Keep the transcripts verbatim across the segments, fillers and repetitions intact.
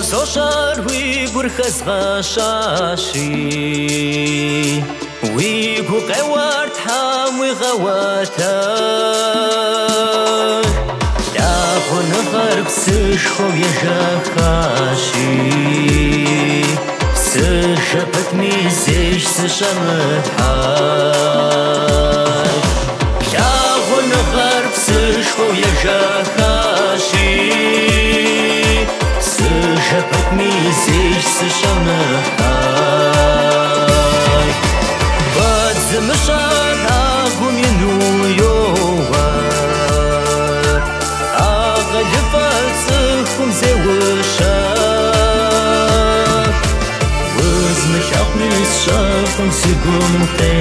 Soshar we burkhas gashashi we gu qawart ham we gawata ya khun gharb sish kho yashakashi sishapat mi zish sishamha ya khun gharb sish kho yashakashi شبك ميزيش سشمهاي بعد زمشار أقوم ينويوار أغل فالسخم زي وشاك وزمش أقميس شاكم سيقوم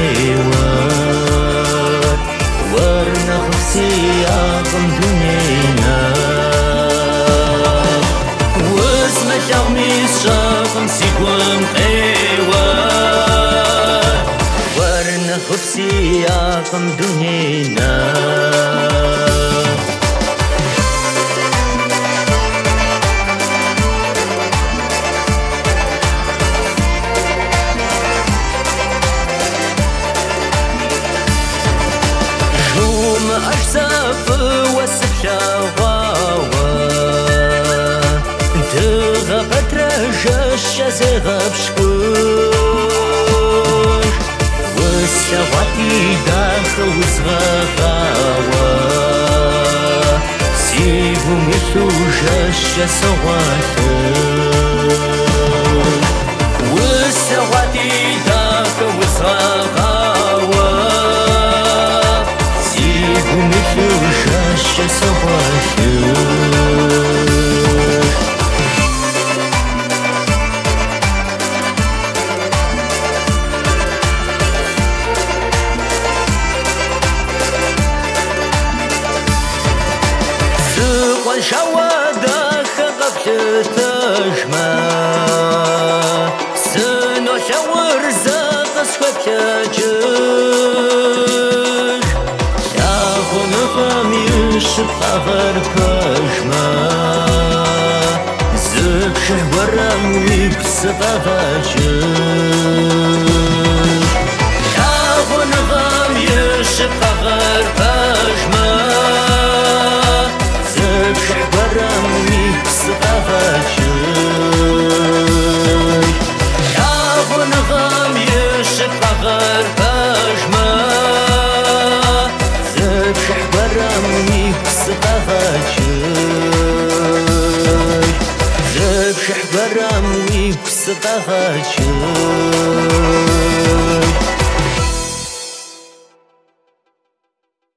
قيوار ورنا خفسي أقوم دنينا يغميس شاقم سيقوم قيوار ورنا خفسي ياقم دنينا جوم أجزاف وسف شاواوا تغبت رجش زغب شكوش وسلواتي داخل وزغاوا سيبو مثلو جش سواتش وسلواتي داخل وزغاوا سيبو مثلو جش سواتش شوادا خقبت تجمع سنو شور زاقس وكاجر شاخو نفهم يشفى غرقجمع زب شهورم ويكسفى غاجر شاخو نفهم يشفى غرقجمع برام ويكس غاجر